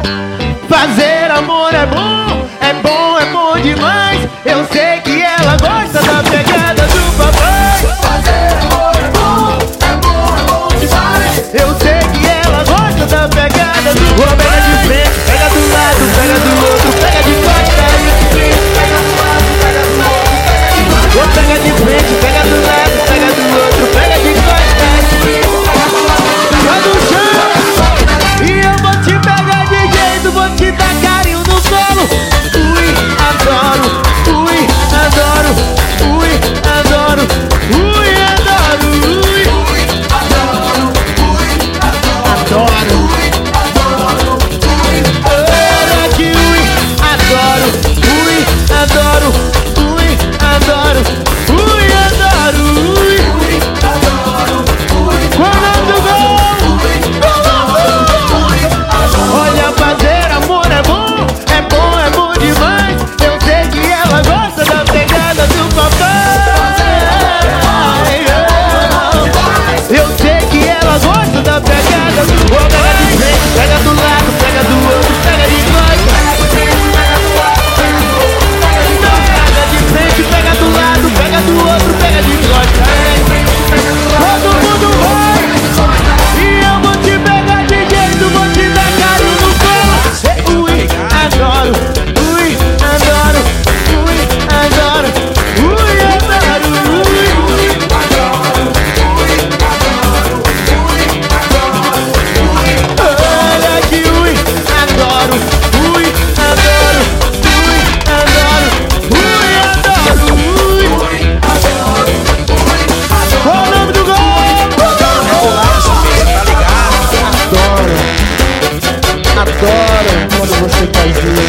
Fazer amor é bom, é bom, é bom demais. Eu sei que ela gosta da pegada do papai. Fazer amor é bom, é bom, é bom demais. Eu sei que ela gosta da pegada do papai. Pega de frente, pega do lado, pega do outro, pega de costas. Pega do lado, pega do outro, pega de lado. Ou pega de frente, pega do lado, pega do outro, pega de costas. Vai no chão. E eu vou te pegar de jeito, vou te dar carinho no colo. Ui, adoro, ui, adoro, ui, adoro, ui, adoro, ui, adoro, adoro. Olha que ui, adoro, ui, adoro, ui, adoro, ui, adoro, ui, qual é o nome do gol? Olha, fazer amor é bom, é bom, é bom demais. Eu sei que ela gosta da pegada do papai. Eu sei que ela gosta da pegada do papai. Pega de frente, pega do lado, pega do outro, pega de costas. Pega de frente, pega do lado, pega do outro, pega de costas. Todo mundo vai. E eu vou te pegar de jeito, vou te dar carinho no colo. Ui, adoro, ui, adoro, ui, adoro, ui, adoro, ui, olha que ui, adoro, ui, adoro, ui, adoro, ui, adoro, ui. Qual o nome do gol? Adoro quando você faz isso.